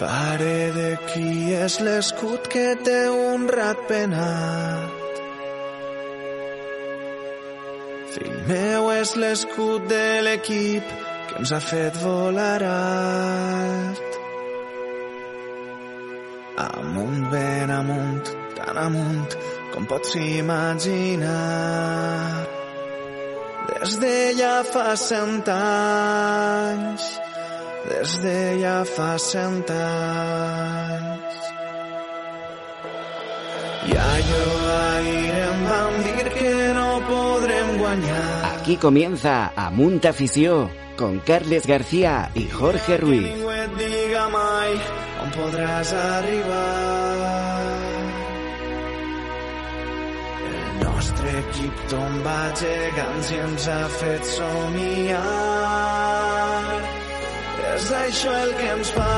Pare de qui és l'escut que té un rat penat. Fill meu és l'escut de l'equip que ens ha fet volar alt. Amunt, ben amunt, tan amunt com pots imaginar. Des de ja fa 100 anys, des de ja fa 100 anys. I allò ahir em van dir que no podrem guanyar. Aquí comienza Amunt Afició con Carles García y Jorge Ruiz. Ningú et diga mai on podràs arribar. El nostre equip tomba gegants i ens ha fet somiar. És això el que ens fa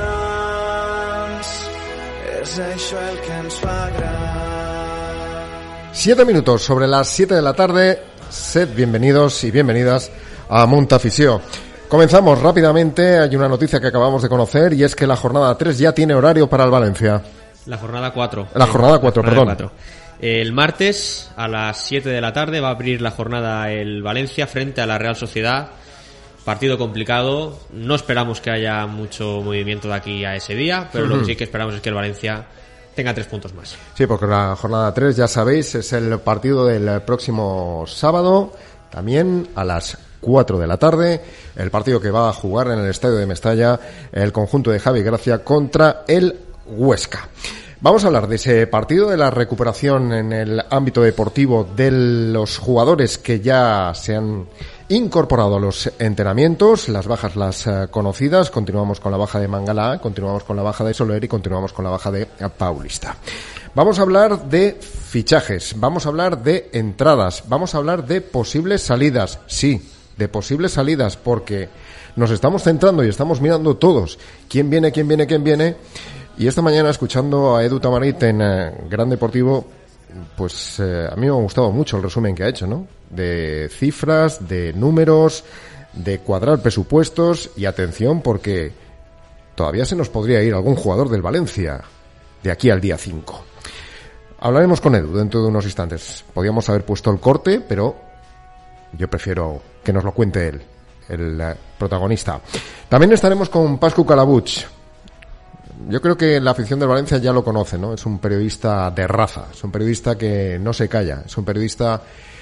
grans. És això el que ens fa grans. 7 minutos sobre las 7 de la tarde. Sed bienvenidos y bienvenidas a Amunt Afició. Comenzamos rápidamente. Hay una noticia que acabamos de conocer y es que la jornada 3 ya tiene horario para el Valencia. La jornada 4. La jornada 4, perdón. 4. El martes a las 7 de la tarde va a abrir la jornada el Valencia frente a la Real Sociedad. Partido complicado. No esperamos que haya mucho movimiento de aquí a ese día, pero lo que sí que esperamos es que el Valencia tenga 3 puntos más. Sí, porque la jornada 3, ya sabéis, es el partido del próximo sábado, también a las 4 de la tarde, el partido que va a jugar en el estadio de Mestalla el conjunto de Javi Gracia contra el Huesca. Vamos a hablar de ese partido, de la recuperación en el ámbito deportivo de los jugadores que ya se han incorporado a los entrenamientos, las bajas las conocidas. Continuamos con la baja de Mangala, continuamos con la baja de Soler y continuamos con la baja de Paulista. Vamos a hablar de fichajes, vamos a hablar de entradas, vamos a hablar de posibles salidas, sí, de posibles salidas, porque nos estamos centrando y estamos mirando todos quién viene. Y esta mañana, escuchando a Edu Tamarit en Gran Deportivo, pues a mí me ha gustado mucho el resumen que ha hecho, ¿no? De cifras, de números, de cuadrar presupuestos y atención, porque todavía se nos podría ir algún jugador del Valencia de aquí al día 5. Hablaremos con Edu dentro de unos instantes. Podíamos haber puesto el corte, pero yo prefiero que nos lo cuente él, el protagonista. También estaremos con Pascu Calabuig. Yo creo que la afición del Valencia ya lo conoce, ¿no? Es un periodista de raza, es un periodista que no se calla, es un periodista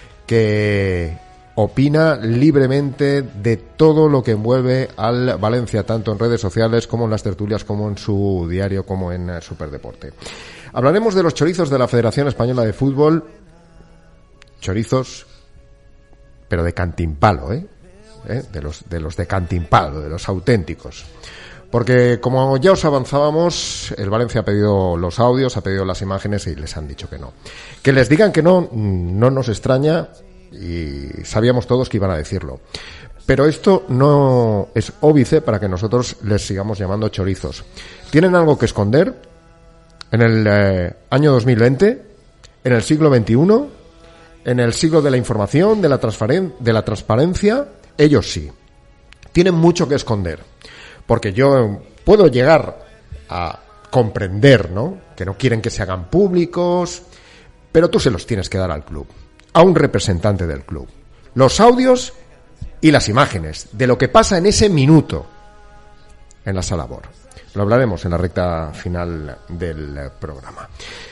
que opina libremente de todo lo que envuelve al Valencia, tanto en redes sociales como en las tertulias, como en su diario, como en Superdeporte. Hablaremos de los chorizos de la Federación Española de Fútbol, chorizos, pero de cantimpalo, de los de cantimpalo, de los auténticos. Porque, como ya os avanzábamos, el Valencia ha pedido los audios, ha pedido las imágenes y les han dicho que no. Que les digan que no nos extraña y sabíamos todos que iban a decirlo. Pero esto no es óbice para que nosotros les sigamos llamando chorizos. ¿Tienen algo que esconder en el año 2020, en el siglo XXI, en el siglo de la información, de la transparencia? Ellos sí. Tienen mucho que esconder. Porque yo puedo llegar a comprender, ¿no?, que no quieren que se hagan públicos, pero tú se los tienes que dar al club, a un representante del club. Los audios y las imágenes de lo que pasa en ese minuto en la sala BOR. Lo hablaremos en la recta final del programa.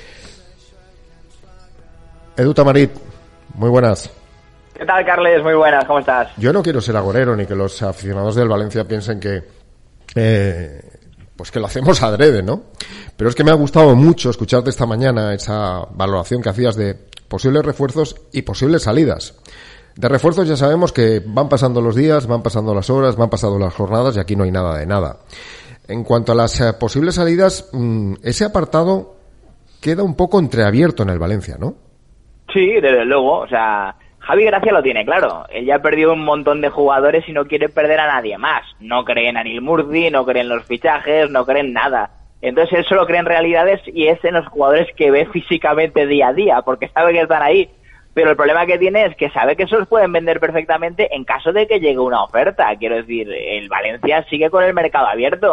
Edu Tamarit, muy buenas. ¿Qué tal, Carles? Muy buenas, ¿cómo estás? Yo no quiero ser agorero ni que los aficionados del Valencia piensen que pues que lo hacemos adrede, ¿no? Pero es que me ha gustado mucho escucharte esta mañana esa valoración que hacías de posibles refuerzos y posibles salidas. De refuerzos ya sabemos que van pasando los días, van pasando las horas, van pasando las jornadas y aquí no hay nada de nada. En cuanto a las posibles salidas, ese apartado queda un poco entreabierto en el Valencia, ¿no? Sí, desde luego, o sea, Javi Gracia lo tiene claro. Él ya ha perdido un montón de jugadores y no quiere perder a nadie más. No cree en Anil Murti, no cree en los fichajes, no cree en nada. Entonces él solo cree en realidades y es en los jugadores que ve físicamente día a día, porque sabe que están ahí. Pero el problema que tiene es que sabe que esos pueden vender perfectamente en caso de que llegue una oferta. Quiero decir, el Valencia sigue con el mercado abierto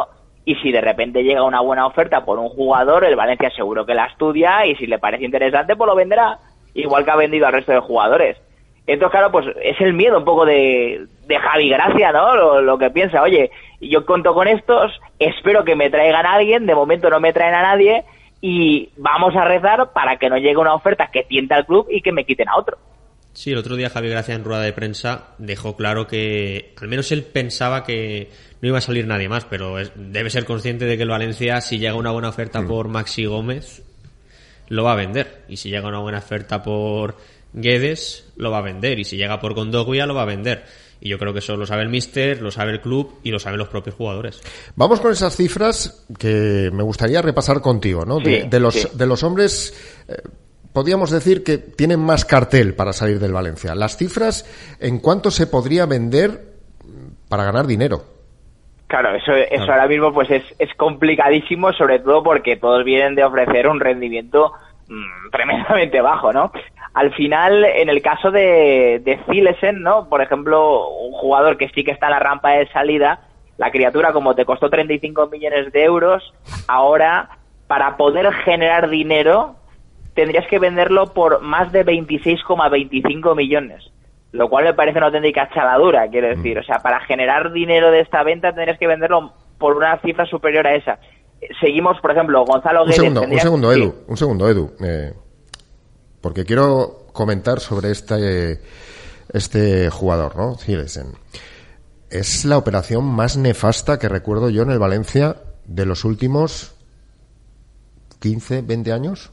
y si de repente llega una buena oferta por un jugador, el Valencia seguro que la estudia y si le parece interesante, pues lo venderá, igual que ha vendido al resto de jugadores. Entonces, claro, pues es el miedo un poco de Javi Gracia, ¿no? Lo que piensa, oye, yo cuento con estos, espero que me traigan a alguien, de momento no me traen a nadie, y vamos a rezar para que no llegue una oferta que tiente al club y que me quiten a otro. Sí, el otro día Javi Gracia en rueda de prensa dejó claro que al menos él pensaba que no iba a salir nadie más, pero debe ser consciente de que el Valencia, si llega una buena oferta por Maxi Gómez, lo va a vender. Y si llega una buena oferta por Guedes, lo va a vender. Y si llega por Kondogbia, lo va a vender. Y yo creo que eso lo sabe el míster, lo sabe el club y lo saben los propios jugadores. Vamos con esas cifras que me gustaría repasar contigo, ¿no? Sí, de los hombres... podríamos decir que tienen más cartel para salir del Valencia. Las cifras, ¿en cuánto se podría vender para ganar dinero? Claro, eso ahora mismo pues es complicadísimo, sobre todo porque todos vienen de ofrecer un rendimiento tremendamente bajo, ¿no? Al final, en el caso de Zilesen, ¿no? Por ejemplo, un jugador que sí que está en la rampa de salida, la criatura, como te costó 35 millones de euros, ahora, para poder generar dinero, tendrías que venderlo por más de 26,25 millones, lo cual me parece una auténtica chaladura, quiero decir. O sea, para generar dinero de esta venta tendrías que venderlo por una cifra superior a esa. Seguimos, por ejemplo, Gonzalo Guedes... Un segundo, Edu. Porque quiero comentar sobre este jugador, ¿no? Zilesen. Es la operación más nefasta que recuerdo yo en el Valencia de los últimos 15, 20 años.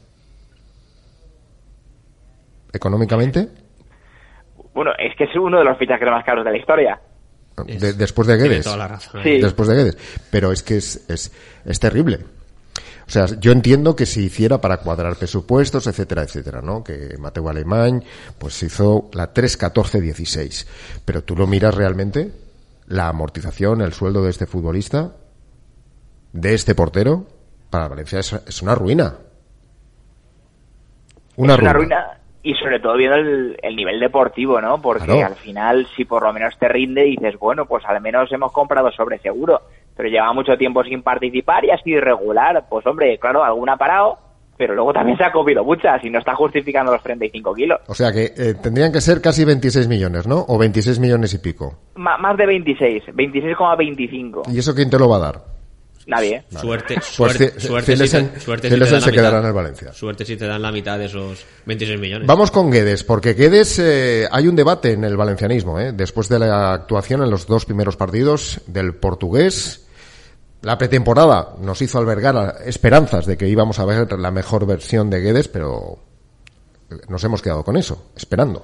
¿Económicamente? Bueno, es que es uno de los fichajes más caros de la historia. Después de Guedes. Toda la razón. Sí. Después de Guedes. Pero es que es terrible. O sea, yo entiendo que se hiciera para cuadrar presupuestos, etcétera, etcétera, ¿no? Que Mateu Alemany pues hizo la 3-14-16. Pero tú lo miras realmente, la amortización, el sueldo de este futbolista, de este portero, para Valencia es una ruina. Una ruina. Y sobre todo viendo el nivel deportivo, ¿no? Porque claro, al final, si por lo menos te rinde, dices, bueno, pues al menos hemos comprado sobre seguro. Pero lleva mucho tiempo sin participar y ha sido irregular. Pues hombre, claro, alguna ha parado, pero luego también se ha comido muchas y no está justificando los 35 kilos. O sea que tendrían que ser casi 26 millones, ¿no? O 26 millones y pico. Más de 26,25. ¿Y eso quién te lo va a dar? Nadie. Suerte Zilesen se quedará en el Valencia. Suerte si te dan la mitad de esos 26 millones. Vamos con Guedes, porque Guedes hay un debate en el valencianismo, después de la actuación en los 2 primeros partidos del portugués. La pretemporada nos hizo albergar esperanzas de que íbamos a ver la mejor versión de Guedes, pero nos hemos quedado con eso, esperando.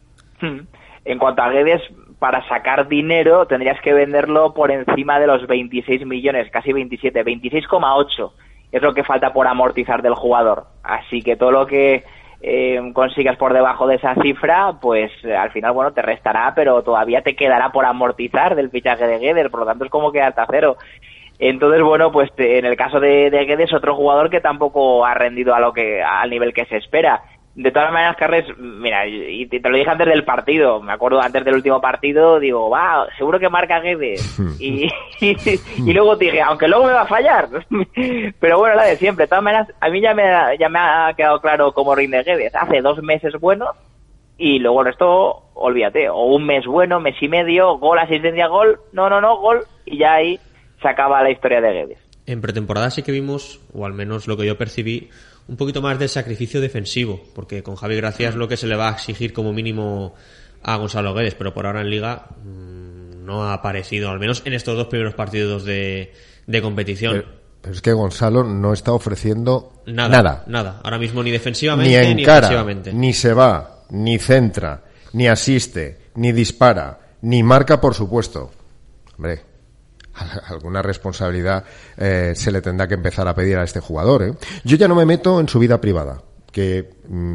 En cuanto a Guedes, para sacar dinero tendrías que venderlo por encima de los 26 millones, casi 27, 26,8 es lo que falta por amortizar del jugador. Así que todo lo que consigas por debajo de esa cifra, pues al final, bueno, te restará, pero todavía te quedará por amortizar del fichaje de Guedes, por lo tanto es como quedarte a cero. Entonces, bueno, pues en el caso de Guedes, otro jugador que tampoco ha rendido al nivel que se espera. De todas maneras, Carles, mira, y te lo dije antes del partido, me acuerdo antes del último partido, digo, va, seguro que marca Guedes. Y luego te dije, aunque luego me va a fallar. Pero bueno, la de siempre. De todas maneras, a mí ya me ha quedado claro cómo rinde Guedes. Hace 2 meses buenos y luego el resto, olvídate. O un mes bueno, mes y medio, gol, asistencia, gol, no, gol, y ya ahí se acaba la historia de Guedes. En pretemporada sí que vimos, o al menos lo que yo percibí, un poquito más de sacrificio defensivo, porque con Javi Gracia es lo que se le va a exigir como mínimo a Gonzalo Guedes, pero por ahora en Liga no ha aparecido, al menos en estos 2 primeros partidos de competición. Pero es que Gonzalo no está ofreciendo nada. Ahora mismo ni defensivamente ni encara, ni ofensivamente. Ni se va, ni centra, ni asiste, ni dispara, ni marca, por supuesto. Hombre, alguna responsabilidad se le tendrá que empezar a pedir a este jugador, Yo ya no me meto en su vida privada, que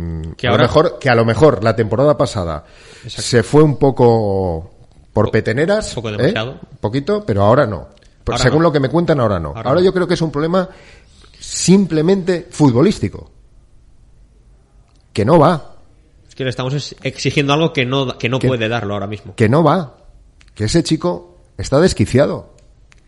a lo mejor la temporada pasada se fue un poco por peteneras, poco demasiado, poquito, pero ahora no. Ahora según no. lo que me cuentan, ahora no. Ahora yo creo que es un problema simplemente futbolístico, que no va. Es que le estamos exigiendo algo que no puede darlo ahora mismo. Que no va, que ese chico está desquiciado,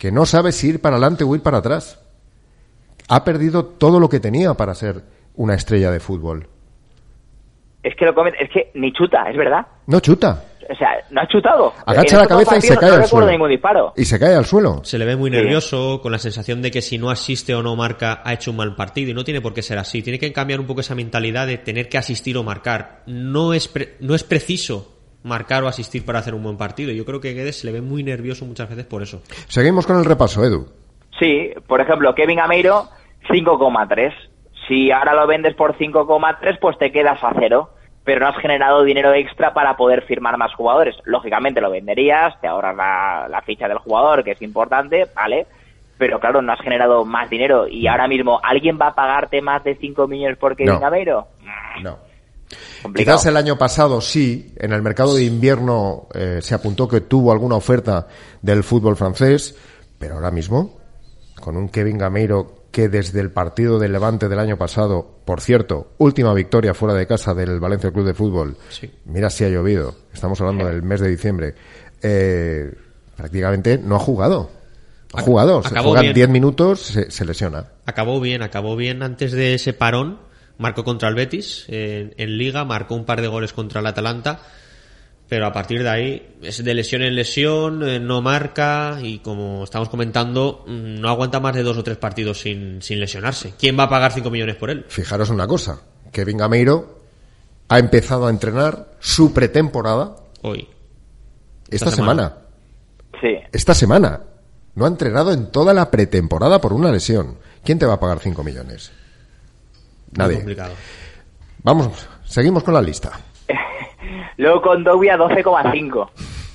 que no sabe si ir para adelante o ir para atrás. Ha perdido todo lo que tenía para ser una estrella de fútbol. Es que ni chuta, es verdad. No chuta. O sea, no ha chutado. Agacha la cabeza y se cae al suelo. Ningún disparo. Y se cae al suelo. Se le ve muy nervioso, con la sensación de que si no asiste o no marca, ha hecho un mal partido. Y no tiene por qué ser así. Tiene que cambiar un poco esa mentalidad de tener que asistir o marcar. No es preciso marcar o asistir para hacer un buen partido. Yo creo que Guedes se le ve muy nervioso muchas veces por eso. Seguimos con el repaso, Edu. Sí, por ejemplo, Kevin Gameiro, 5,3. Si ahora lo vendes por 5,3, pues te quedas a 0. Pero no has generado dinero extra para poder firmar más jugadores. Lógicamente lo venderías, te ahorras la ficha del jugador, que es importante, ¿vale? Pero claro, no has generado más dinero. Y ahora mismo, ¿alguien va a pagarte más de 5 millones por Kevin Gameiro? No. Complicado. Quizás el año pasado sí, en el mercado de invierno se apuntó que tuvo alguna oferta del fútbol francés, pero ahora mismo, con un Kevin Gameiro que desde el partido del Levante del año pasado, por cierto, última victoria fuera de casa del Valencia Club de Fútbol, sí. Mira si ha llovido, estamos hablando del mes de diciembre, prácticamente no ha jugado. Se juegan 10 minutos, se lesiona. Acabó bien antes de ese parón, marcó contra el Betis en Liga, marcó un par de goles contra el Atalanta, pero a partir de ahí es de lesión en lesión, no marca y como estamos comentando, no aguanta más de 2 o 3 partidos sin lesionarse. ¿Quién va a pagar 5 millones por él? Fijaros una cosa, Kevin Gameiro ha empezado a entrenar su pretemporada hoy. Esta semana. Sí. Esta semana. No ha entrenado en toda la pretemporada por una lesión. ¿Quién te va a pagar 5 millones? Nadie. Muy complicado. Vamos, seguimos con la lista. Luego Kondogbia 12,5.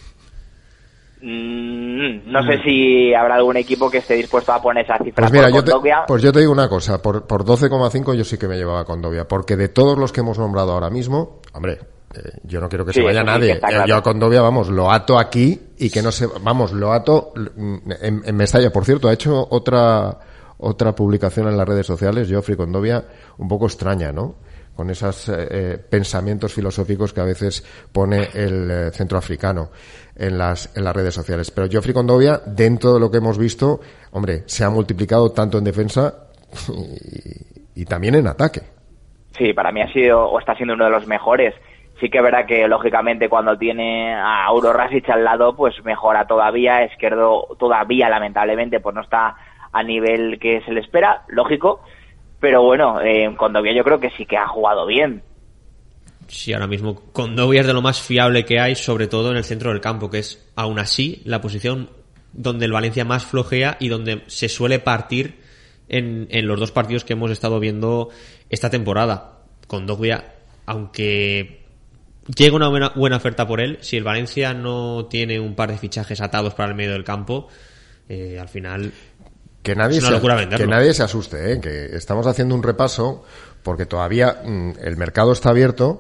No sé si habrá algún equipo que esté dispuesto a poner esa cifra. Pues mira, por Kondogbia. yo te digo una cosa, por 12,5 yo sí que me llevaba a Kondogbia, porque de todos los que hemos nombrado ahora mismo, hombre, yo no quiero que se vaya nadie. Claro. Yo a Kondogbia, vamos, lo ato aquí y que no se, vamos, lo ato en Mestalla. Por cierto, ha hecho otra publicación en las redes sociales, Geoffrey Kondogbia, un poco extraña, ¿no? Con esos pensamientos filosóficos que a veces pone el centroafricano en las redes sociales. Pero Geoffrey Kondogbia, dentro de lo que hemos visto, hombre, se ha multiplicado tanto en defensa y también en ataque. Sí, para mí ha sido o está siendo uno de los mejores. Sí que es verdad que, lógicamente, cuando tiene a Auro Rasic al lado, pues mejora todavía. Izquierdo todavía, lamentablemente, pues no está a nivel que se le espera, lógico. Pero bueno, Kondogbia yo creo que sí que ha jugado bien. Sí, ahora mismo Kondogbia es de lo más fiable que hay, sobre todo en el centro del campo, que es, aún así, la posición donde el Valencia más flojea y donde se suele partir en los 2 partidos que hemos estado viendo esta temporada. Kondogbia, aunque llega una buena oferta por él, si el Valencia no tiene un par de fichajes atados para el medio del campo, al final... Que nadie se asuste, que estamos haciendo un repaso porque todavía el mercado está abierto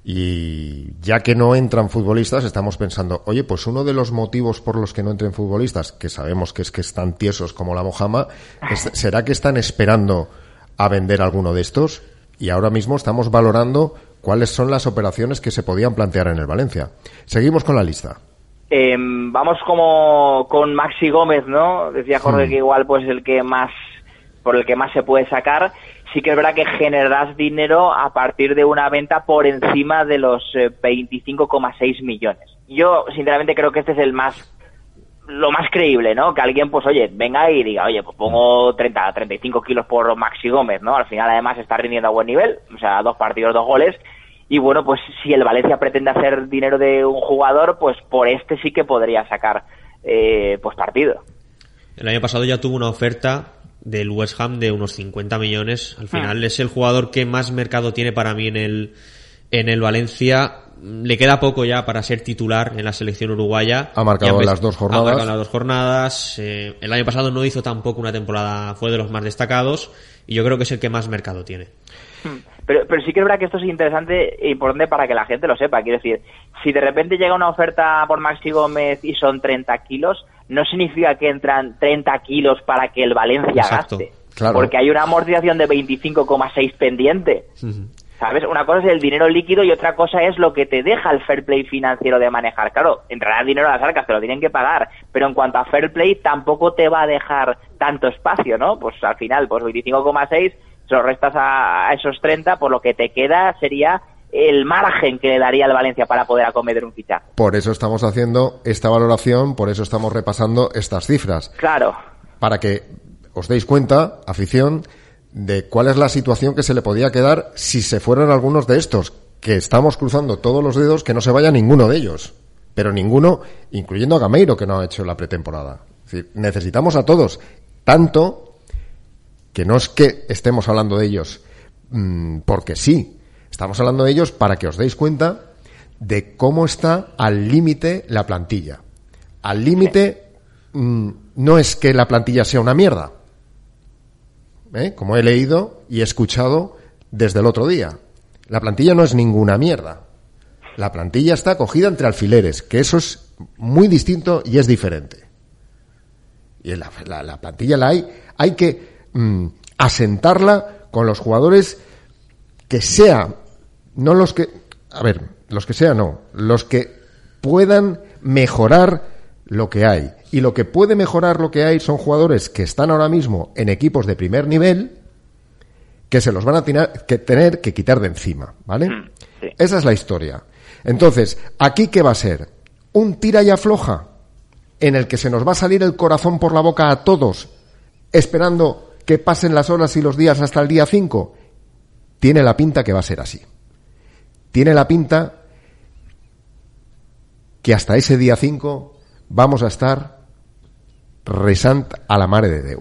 y ya que no entran futbolistas estamos pensando, oye, pues uno de los motivos por los que no entren futbolistas, que sabemos que es que están tiesos como la mojama, ¿será que están esperando a vender alguno de estos? Y ahora mismo estamos valorando cuáles son las operaciones que se podían plantear en el Valencia. Seguimos con la lista. Vamos como con Maxi Gómez, ¿no? Decía Jorge que igual pues por el que más se puede sacar. Sí que es verdad que generas dinero a partir de una venta por encima de los 25,6 millones. Yo sinceramente creo que este es lo más creíble, ¿no? Que alguien pues oye, venga y diga, oye, pues pongo 35 kilos por Maxi Gómez, ¿no? Al final además está rindiendo a buen nivel, o sea, 2 partidos, 2 goles. Y bueno, pues si el Valencia pretende hacer dinero de un jugador, pues por este sí que podría sacar pues partido. El año pasado ya tuvo una oferta del West Ham de unos 50 millones. Al final es el jugador que más mercado tiene para mí en el Valencia. Le queda poco ya para ser titular en la selección uruguaya. Ha marcado las 2 jornadas. El año pasado no hizo tampoco una temporada, fue de los más destacados. Y yo creo que es el que más mercado tiene. Pero sí que es verdad que esto es interesante e importante para que la gente lo sepa. Quiero decir, si de repente llega una oferta por Maxi Gómez y son 30 kilos, no significa que entran 30 kilos para que el Valencia gaste. Claro. Porque hay una amortización de 25,6 pendiente. ¿sabes? Una cosa es el dinero líquido y otra cosa es lo que te deja el fair play financiero de manejar. Claro, entrará dinero a las arcas, te lo tienen que pagar, pero en cuanto a fair play tampoco te va a dejar tanto espacio, ¿no? Pues al final, pues 25,6 se lo restas a esos 30, por lo que te queda sería el margen que le daría al Valencia para poder acometer un fichaje. Por eso estamos haciendo esta valoración, por eso estamos repasando estas cifras. Claro. Para que os deis cuenta, afición, de cuál es la situación que se le podía quedar si se fueran algunos de estos, que estamos cruzando todos los dedos que no se vaya ninguno de ellos, pero ninguno, incluyendo a Gameiro, que no ha hecho la pretemporada. Es decir, necesitamos a todos, tanto que no es que estemos hablando de ellos porque sí, estamos hablando de ellos para que os deis cuenta de cómo está al límite la plantilla. Al límite no es que la plantilla sea una mierda, como he leído y he escuchado desde el otro día. La plantilla no es ninguna mierda. La plantilla está cogida entre alfileres, que eso es muy distinto y es diferente. Y la plantilla hay que asentarla con los jugadores que sean, no los que, los que sean no, los que puedan mejorar lo que hay. Y lo que puede mejorar lo que hay son jugadores que están ahora mismo en equipos de primer nivel, que se los van a tener que quitar de encima, ¿vale? Sí. Esa es la historia. Entonces, ¿aquí qué va a ser? ¿Un tira y afloja en el que se nos va a salir el corazón por la boca a todos, esperando que pasen las horas y los días hasta el día 5? Tiene la pinta que va a ser así. Tiene la pinta que hasta ese día 5 vamos a estar resant a la mare de Déu.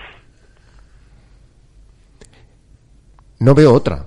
No veo otra.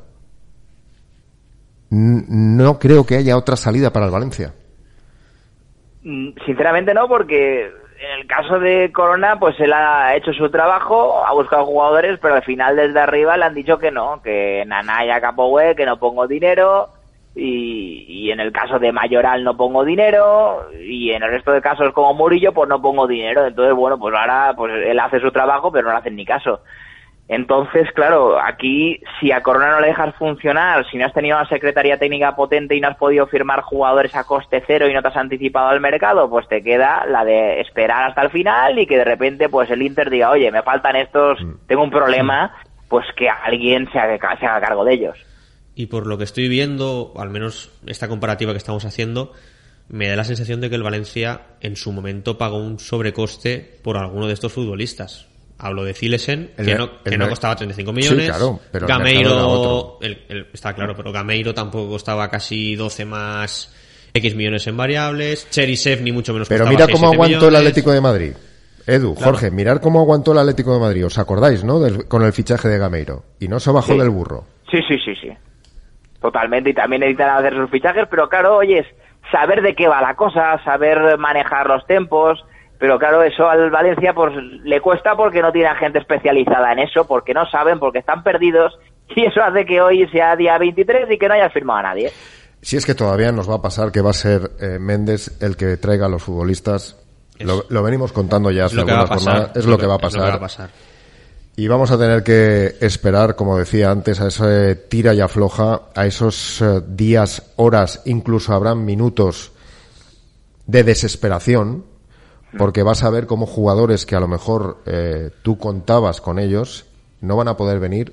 No creo que haya otra salida para el Valencia. Sinceramente no, porque en el caso de Corona, pues él ha hecho su trabajo, ha buscado jugadores, pero al final desde arriba le han dicho que no, que Nanaya Capoue, que no pongo dinero, y en el caso de Mayoral no pongo dinero, y en el resto de casos como Murillo, pues no pongo dinero. Entonces, bueno, pues ahora pues él hace su trabajo, pero no le hacen ni caso. Entonces, claro, aquí si a Corona no le dejas funcionar, si no has tenido una secretaría técnica potente y no has podido firmar jugadores a coste cero y no te has anticipado al mercado, pues te queda la de esperar hasta el final y que de repente pues el Inter diga, oye, me faltan estos, tengo un problema, pues que alguien se haga cargo de ellos. Y por lo que estoy viendo, al menos esta comparativa que estamos haciendo, me da la sensación de que el Valencia en su momento pagó un sobrecoste por alguno de estos futbolistas. Hablo de Zilesen, que no costaba 35 millones. Sí, claro, pero Gameiro, está claro, pero Gameiro tampoco costaba casi 12 más X millones en variables. Cherisev ni mucho menos pero costaba 6-7 millones. Pero mira cómo aguantó el Atlético de Madrid. Edu, claro. Jorge, mirad cómo aguantó el Atlético de Madrid. ¿Os acordáis, no? Con el fichaje de Gameiro. Y no se bajó del burro. Sí. Totalmente, y también necesitan hacer sus fichajes, pero claro, oye, saber de qué va la cosa, saber manejar los tempos, pero claro, eso al Valencia pues le cuesta porque no tiene gente especializada en eso, porque no saben, porque están perdidos, y eso hace que hoy sea día 23 y que no hayas firmado a nadie. Si es que todavía nos va a pasar que va a ser Méndez el que traiga a los futbolistas, lo venimos contando ya hace algunas jornadas, es lo que va a pasar. Y vamos a tener que esperar, como decía antes, a ese tira y afloja, a esos días, horas, incluso habrán minutos de desesperación, porque vas a ver cómo jugadores que a lo mejor tú contabas con ellos no van a poder venir,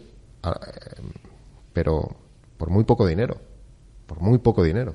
pero por muy poco dinero. Por muy poco dinero.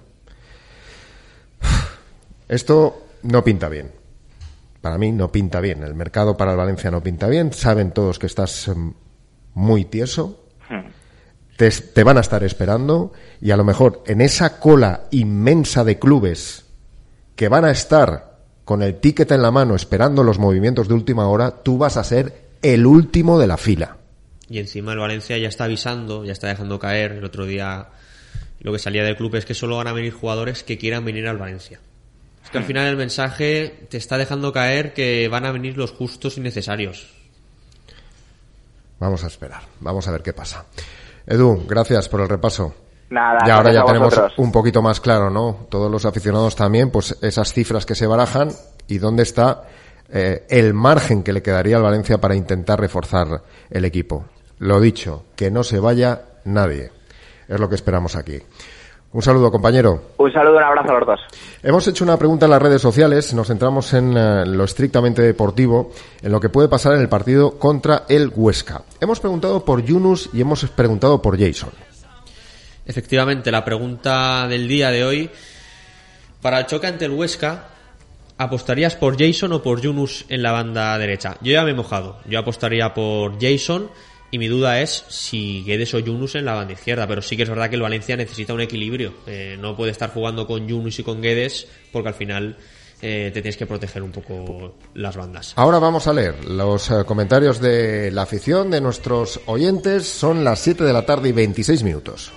Esto no pinta bien. Para mí no pinta bien. El mercado para el Valencia no pinta bien. Saben todos que estás muy tieso. Te van a estar esperando. Y a lo mejor en esa cola inmensa de clubes que van a estar con el ticket en la mano esperando los movimientos de última hora, tú vas a ser el último de la fila. Y encima el Valencia ya está avisando, ya está dejando caer. El otro día lo que salía del club es que solo van a venir jugadores que quieran venir al Valencia. Es que al final el mensaje te está dejando caer que van a venir los justos y necesarios. Vamos a esperar, vamos a ver qué pasa. Edu, gracias por el repaso. Nada, y ahora ya tenemos vosotros un poquito más claro, ¿no? Todos los aficionados también, pues esas cifras que se barajan y dónde está el margen que le quedaría al Valencia para intentar reforzar el equipo. Lo dicho, que no se vaya nadie. es lo que esperamos aquí. Un saludo, compañero. Un saludo, un abrazo a los dos. Hemos hecho una pregunta en las redes sociales, nos centramos en lo estrictamente deportivo, en lo que puede pasar en el partido contra el Huesca. Hemos preguntado por Yunus y hemos preguntado por Jason. Efectivamente, la pregunta del día de hoy: para el choque ante el Huesca, ¿apostarías por Jason o por Yunus en la banda derecha? Yo ya me he mojado, yo apostaría por Jason. Y mi duda es si Guedes o Yunus en la banda izquierda, pero sí que es verdad que el Valencia necesita un equilibrio. No puede estar jugando con Yunus y con Guedes porque al final te tienes que proteger un poco las bandas. Ahora vamos a leer los comentarios de la afición, de nuestros oyentes. Son las 7 de la tarde y 26 minutos.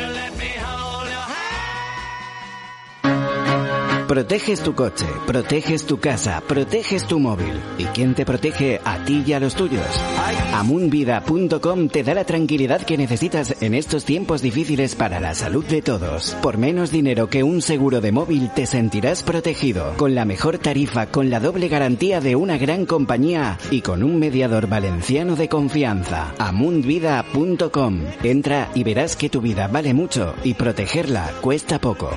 Proteges tu coche, proteges tu casa, proteges tu móvil. ¿Y quién te protege? A ti y a los tuyos. Amunvida.com te da la tranquilidad que necesitas en estos tiempos difíciles para la salud de todos. Por menos dinero que un seguro de móvil te sentirás protegido. Con la mejor tarifa, con la doble garantía de una gran compañía y con un mediador valenciano de confianza. Amunvida.com. Entra y verás que tu vida vale mucho y protegerla cuesta poco.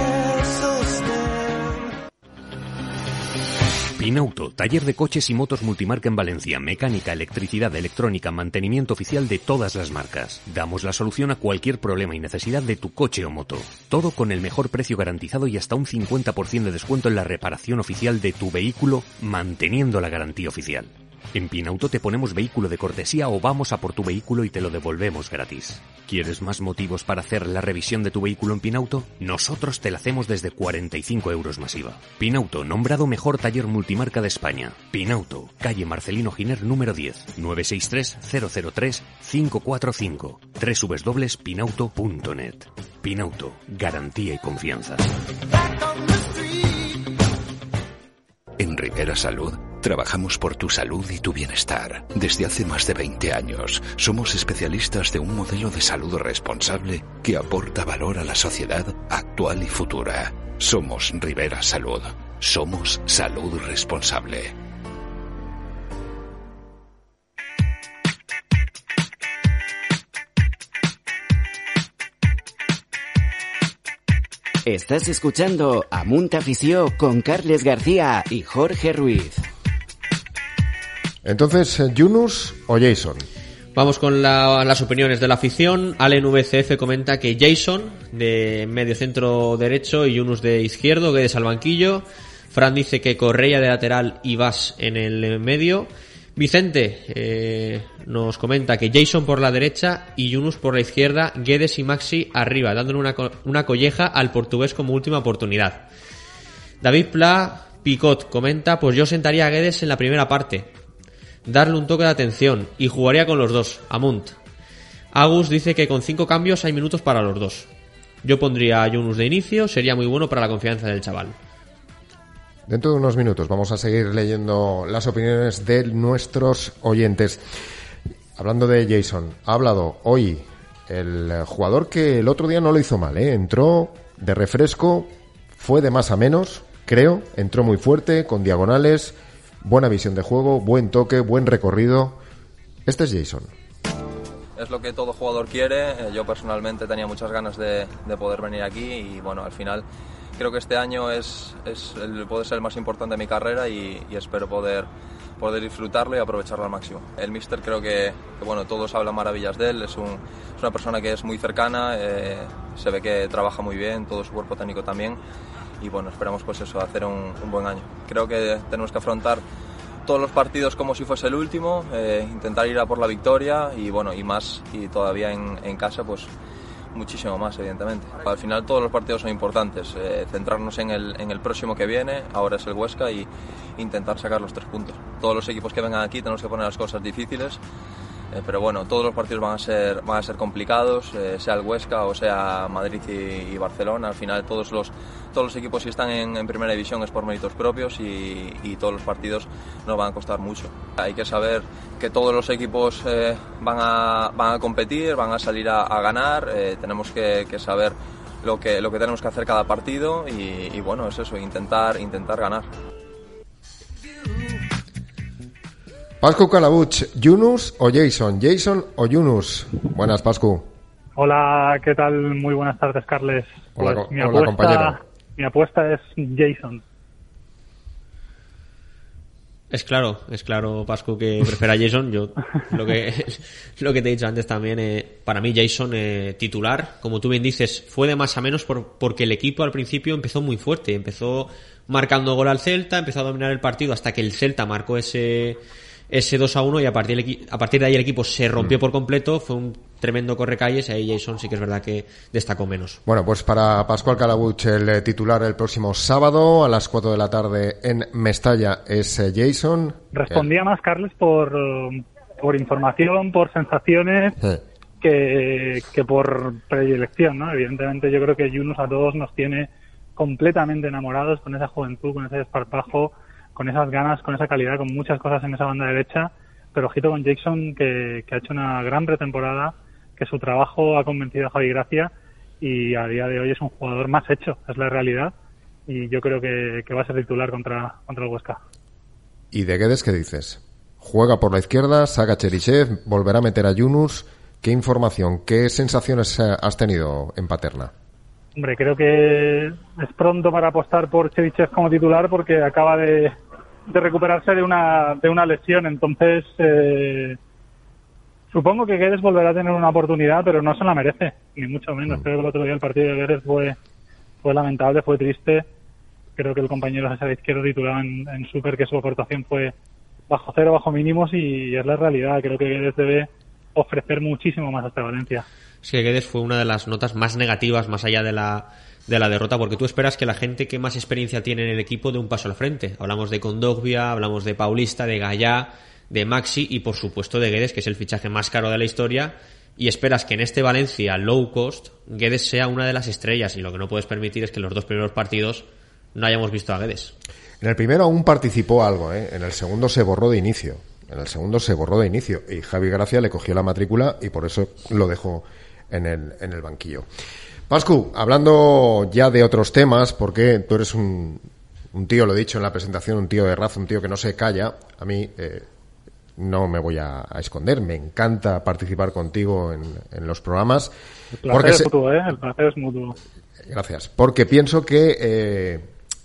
Pinauto, taller de coches y motos multimarca en Valencia, mecánica, electricidad, electrónica, mantenimiento oficial de todas las marcas. Damos la solución a cualquier problema y necesidad de tu coche o moto. Todo con el mejor precio garantizado y hasta un 50% de descuento en la reparación oficial de tu vehículo, manteniendo la garantía oficial. En Pinauto te ponemos vehículo de cortesía o vamos a por tu vehículo y te lo devolvemos gratis. ¿Quieres más motivos para hacer la revisión de tu vehículo en Pinauto? Nosotros te la hacemos desde 45 euros masiva. Pinauto, nombrado mejor taller multimarca de España. Pinauto, calle Marcelino Giner número 10, 963-003-545, www.pinauto.net. Pinauto, garantía y confianza. En Rivera Salud trabajamos por tu salud y tu bienestar. Desde hace más de 20 años somos especialistas de un modelo de salud responsable que aporta valor a la sociedad actual y futura. Somos Rivera Salud. Somos salud responsable. Estás escuchando Amunt Afició con Carles García y Jorge Ruiz. Entonces, ¿Yunus o Jason? Vamos con las opiniones de la afición. Allen VCF comenta que Jason de medio centro derecho y Yunus de izquierdo, Guedes al banquillo. Fran dice que Correia de lateral y Bas en el medio. Vicente nos comenta que Jason por la derecha y Yunus por la izquierda, Guedes y Maxi arriba, dándole una colleja al portugués como última oportunidad. David Pla Picot comenta: pues yo sentaría a Guedes en la primera parte, darle un toque de atención y jugaría con los dos, Amunt. Agus dice que con 5 cambios hay minutos para los dos. Yo pondría a Yunus de inicio, sería muy bueno para la confianza del chaval. Dentro de unos minutos vamos a seguir leyendo las opiniones de nuestros oyentes. Hablando de Jason, ha hablado hoy el jugador que el otro día no lo hizo mal, ¿eh? Entró de refresco, fue de más a menos, creo, entró muy fuerte, con diagonales, buena visión de juego, buen toque, buen recorrido. Este es Jason. Es lo que todo jugador quiere. Yo personalmente tenía muchas ganas de poder venir aquí y bueno, al final creo que este año puede ser el más importante de mi carrera y espero poder disfrutarlo y aprovecharlo al máximo. El míster creo que bueno, todos hablan maravillas de él, es una persona que es muy cercana, se ve que trabaja muy bien, todo su cuerpo técnico también y bueno, esperamos pues eso, hacer un buen año. Creo que tenemos que afrontar todos los partidos como si fuese el último, intentar ir a por la victoria y bueno, y más, y todavía en casa pues muchísimo más, evidentemente. Al final todos los partidos son importantes, centrarnos en el próximo que viene, ahora es el Huesca, y intentar sacar los 3 puntos. Todos los equipos que vengan aquí tenemos que poner las cosas difíciles, pero bueno, todos los partidos van a ser complicados, sea el Huesca o sea Madrid y Barcelona. Al final todos los equipos que están en primera división es por méritos propios y todos los partidos nos van a costar mucho. Hay que saber que todos los equipos van a competir, van a salir a ganar, tenemos que saber lo que tenemos que hacer cada partido y bueno, es eso, intentar ganar. Pascu Calabuch, ¿Yunus o Jason? ¿Jason o Yunus? Buenas, Pascu. Hola, ¿qué tal? Muy buenas tardes, Carles. Hola, Pues hola compañero. Mi apuesta es Jason. Es claro, Pascu, que prefiera a Jason. Yo lo que te he dicho antes también, para mí Jason titular, como tú bien dices, fue de más a menos porque el equipo al principio empezó muy fuerte, empezó marcando gol al Celta, empezó a dominar el partido hasta que el Celta marcó ese 2-1 y a partir de ahí el equipo se rompió por completo, fue un tremendo correcalles y ahí Jason sí que es verdad que destacó menos. Bueno, pues para Pascual Calabuch el titular el próximo sábado a las 4 de la tarde en Mestalla es Jason. Respondía más, Carles, por información, por sensaciones que por predilección, ¿no? Evidentemente yo creo que Yunus a todos nos tiene completamente enamorados con esa juventud, con ese desparpajo, con esas ganas, con esa calidad, con muchas cosas en esa banda derecha, pero ojito con Jason que ha hecho una gran pretemporada, que su trabajo ha convencido a Javi Gracia y a día de hoy es un jugador más hecho, es la realidad, y yo creo que va a ser titular contra el Huesca. ¿Y de Guedes qué dices? Juega por la izquierda, saca a Cherichev, volverá a meter a Yunus. ¿Qué información, qué sensaciones has tenido en Paterna? Hombre, creo que es pronto para apostar por Cherichev como titular porque acaba de recuperarse de una lesión, entonces supongo que Guedes volverá a tener una oportunidad, pero no se la merece, ni mucho menos. Creo que el otro día el partido de Guedes fue lamentable, fue triste. Creo que el compañero César Izquierdo titulaba en Super que su aportación fue bajo cero, bajo mínimos, y es la realidad. Creo que Guedes debe ofrecer muchísimo más hasta Valencia. Sí, Guedes fue una de las notas más negativas más allá de la derrota, porque tú esperas que la gente que más experiencia tiene en el equipo dé un paso al frente. Hablamos de Kondogbia, hablamos de Paulista, de Gallá, de Maxi y por supuesto de Guedes, que es el fichaje más caro de la historia, y esperas que en este Valencia low cost Guedes sea una de las estrellas, y lo que no puedes permitir es que en los dos primeros partidos no hayamos visto a Guedes. En el primero aún participó algo, en el segundo se borró de inicio. Y Javi Gracia le cogió la matrícula y por eso lo dejó en el banquillo. Pascu, hablando ya de otros temas, porque tú eres un tío, lo he dicho en la presentación, un tío de raza, un tío que no se calla. A mí no me voy a esconder, me encanta participar contigo en los programas. El placer es mutuo, el placer es mutuo. Gracias, porque pienso que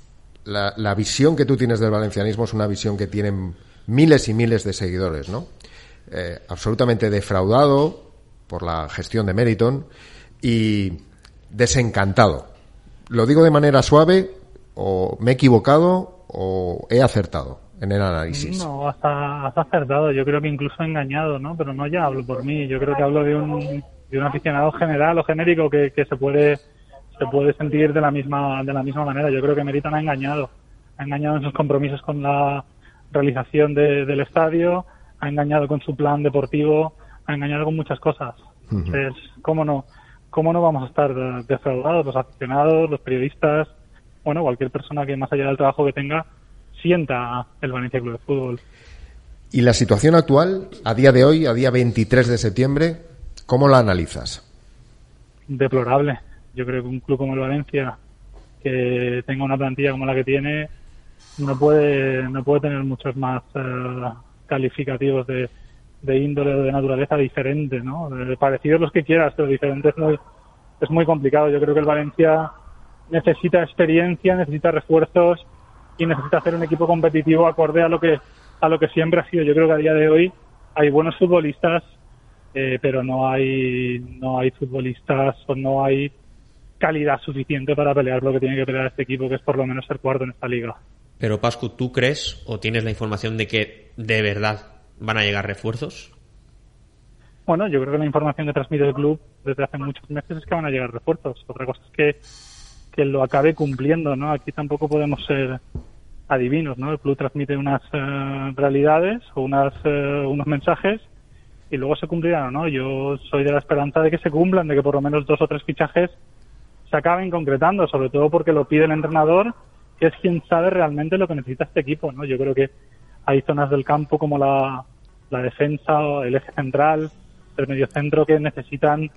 la visión que tú tienes del valencianismo es una visión que tienen miles y miles de seguidores, ¿no? Absolutamente defraudado por la gestión de Meriton y desencantado. ¿Lo digo de manera suave o me he equivocado o he acertado en el análisis? No, has acertado. Yo creo que incluso he engañado, ¿no? Pero no ya hablo por mí. Yo creo que hablo de un aficionado general o genérico que se puede sentir de la misma manera. Yo creo que Meriton ha engañado en sus compromisos con la realización del estadio, ha engañado con su plan deportivo, ha engañado con muchas cosas. Entonces, ¿cómo no vamos a estar defraudados los aficionados, los periodistas, bueno, cualquier persona que más allá del trabajo que tenga sienta el Valencia Club de Fútbol? ¿Y la situación actual, a día de hoy, a día 23 de septiembre, cómo la analizas? Deplorable. Yo creo que un club como el Valencia, que tenga una plantilla como la que tiene, no puede tener muchos más calificativos de índole o de naturaleza diferente, ¿no? Parecidos los que quieras, pero diferente es muy complicado. Yo creo que el Valencia necesita experiencia, necesita refuerzos y necesita hacer un equipo competitivo acorde a lo que siempre ha sido. Yo creo que a día de hoy hay buenos futbolistas, pero no hay futbolistas o no hay calidad suficiente para pelear lo que tiene que pelear este equipo, que es por lo menos ser cuarto en esta liga. Pero Pascu, ¿tú crees o tienes la información de que de verdad van a llegar refuerzos? Bueno, yo creo que la información que transmite el club desde hace muchos meses es que van a llegar refuerzos. Otra cosa es que lo acabe cumpliendo, ¿no? Aquí tampoco podemos ser adivinos, ¿no? El club transmite unas realidades o unos mensajes y luego se cumplirán o no. Yo soy de la esperanza de que se cumplan, de que por lo menos 2 o 3 fichajes se acaben concretando, sobre todo porque lo pide el entrenador, que es quien sabe realmente lo que necesita este equipo, ¿no? Yo creo que hay zonas del campo como la defensa o el eje central, el mediocentro, que necesitan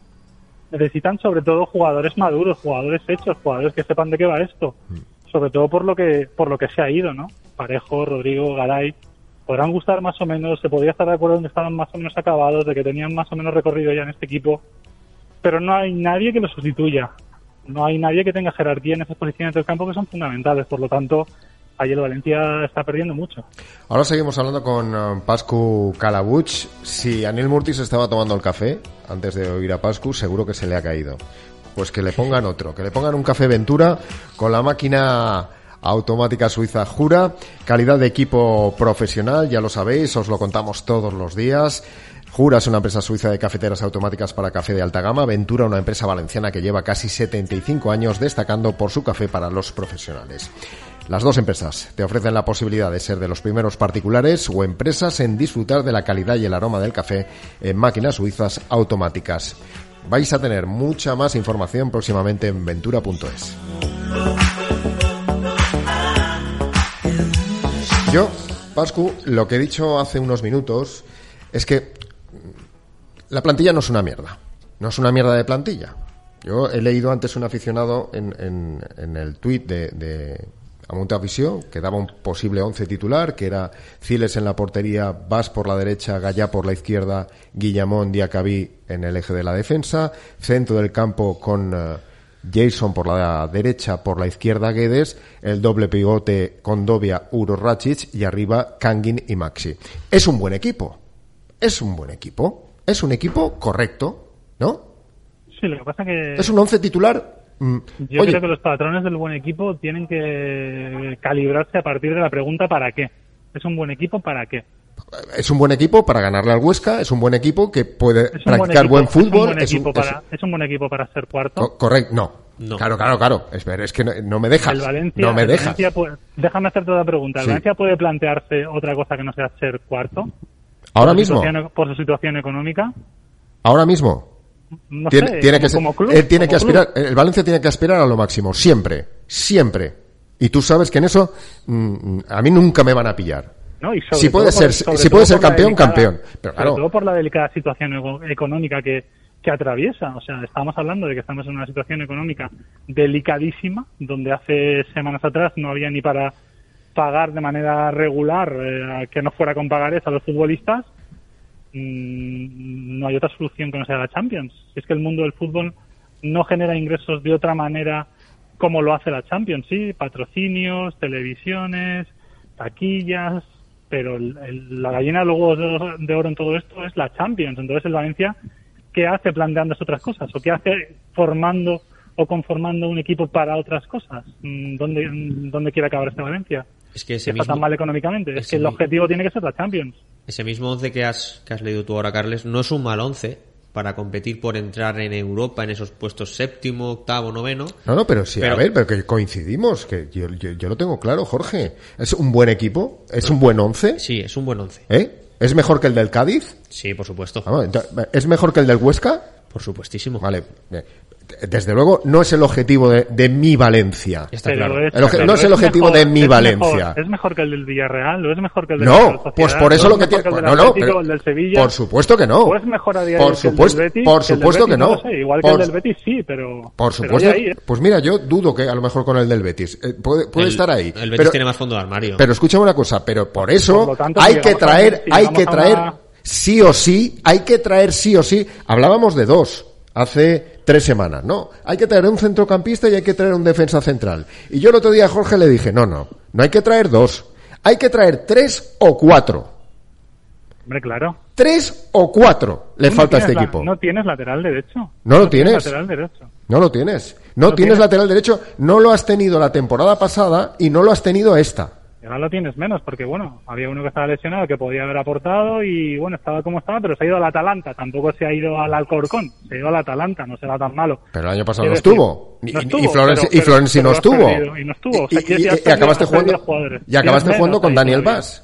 sobre todo jugadores maduros, jugadores hechos, jugadores que sepan de qué va esto, sobre todo por lo que se ha ido, ¿no? Parejo, Rodrigo, Garay, podrán gustar más o menos, se podría estar de acuerdo en que estaban más o menos acabados, de que tenían más o menos recorrido ya en este equipo, pero no hay nadie que lo sustituya. No hay nadie que tenga jerarquía en esas posiciones del campo que son fundamentales. Por lo tanto, ahí el Valencia está perdiendo mucho. Ahora seguimos hablando con Pascu Calabuch. Si Anil Murti se estaba tomando el café antes de oír a Pascu, seguro que se le ha caído. Pues que le pongan otro, que le pongan un café Ventura con la máquina automática suiza Jura, calidad de equipo profesional, ya lo sabéis, os lo contamos todos los días. Jura es una empresa suiza de cafeteras automáticas para café de alta gama. Ventura, una empresa valenciana que lleva casi 75 años destacando por su café para los profesionales. Las dos empresas te ofrecen la posibilidad de ser de los primeros particulares o empresas en disfrutar de la calidad y el aroma del café en máquinas suizas automáticas. Vais a tener mucha más información próximamente en ventura.es. Yo, Pascu, lo que he dicho hace unos minutos es que la plantilla no es una mierda. No es una mierda de plantilla. Yo he leído antes un aficionado en el tuit de Amunte Afició que daba un posible 11 titular, que era Ciles en la portería, Bas por la derecha, Gallá por la izquierda, Guillamón, Diacabí en el eje de la defensa, centro del campo con Jason por la derecha, por la izquierda Guedes, el doble pivote con Dobia, Uro, Racic y arriba Kangin y Maxi. Es un buen equipo. Es un buen equipo. Es un equipo correcto, ¿no? Sí, lo que pasa que... Es un 11 titular. Yo creo que los patrones del buen equipo tienen que calibrarse a partir de la pregunta ¿para qué? ¿Es un buen equipo para qué? Es un buen equipo para ganarle al Huesca, es un buen equipo que puede practicar buen fútbol. ¿Es un buen equipo para ser cuarto? Correcto, no. Claro. Es que no me dejas. El Valencia, no me dejas. Déjame hacerte otra pregunta. ¿El Sí. Valencia puede plantearse otra cosa que no sea ser cuarto? ¿Ahora mismo? Por su situación económica. ¿Ahora mismo? No Tiene sé, que como club. aspirar. El Valencia tiene que aspirar a lo máximo, siempre. Y tú sabes que en eso a mí nunca me van a pillar. No, y si puede ser campeón, campeón. Pero claro, sobre todo por la delicada situación económica que atraviesa. O sea, estamos hablando de que estamos en una situación económica delicadísima, donde hace semanas atrás no había ni para pagar de manera regular, que no fuera con pagares a los futbolistas. No hay otra solución que no sea la Champions. Si es que el mundo del fútbol no genera ingresos de otra manera como lo hace la Champions, sí, patrocinios, televisiones, taquillas, pero la gallina de los huevos de oro en todo esto es la Champions. Entonces el Valencia, ¿qué hace planteándose otras cosas? ¿O qué hace formando o conformando un equipo para otras cosas? ¿Dónde quiere acabar este Valencia? Es que está tan mal económicamente. Es que el objetivo tiene que ser la Champions. Ese mismo 11 que has leído tú ahora, Carles, no es un mal 11 para competir por entrar en Europa en esos puestos séptimo, octavo, noveno. No, pero sí, pero que coincidimos, que yo lo tengo claro, Jorge. ¿Es un buen equipo? ¿Es un buen 11? Sí, es un buen 11. ¿Es mejor que el del Cádiz? Sí, por supuesto. ¿Es mejor que el del Huesca? Por supuestísimo. Vale. Desde luego no es el objetivo de mi Valencia. Está claro. No es el objetivo de mi Valencia. ¿Es mejor que el del Villarreal? ¿O es mejor que el del No, pues por eso lo que tiene... el del Sevilla? Por supuesto que no. ¿O es mejor a día de hoy que el del Betis? Por supuesto que no. No sé, igual que el del Betis sí, pero... Por supuesto. Pues mira, yo dudo que a lo mejor con el del Betis. Puede estar ahí. El Betis tiene más fondo de armario. Pero escúchame una cosa, pero por eso hay que traer sí o sí, hablábamos de dos hace 3 semanas, ¿no? Hay que traer un centrocampista y hay que traer un defensa central. Y yo el otro día a Jorge le dije, no hay que traer 2, hay que traer 3 o 4. Hombre, claro. 3 o 4 le falta a este equipo. No tienes lateral derecho. No lo tienes. Lateral derecho. No lo tienes. No tienes lateral derecho, no lo has tenido la temporada pasada y no lo has tenido esta. Y ahora lo tienes menos, porque bueno, había uno que estaba lesionado que podía haber aportado y bueno, estaba como estaba, pero se ha ido al Atalanta, tampoco se ha ido al Alcorcón, se ha ido al Atalanta, no será tan malo. Pero el año pasado no estuvo. Y Florenzi no estuvo. Y no estuvo. O sea, y acabaste jugando con Daniel Vaz.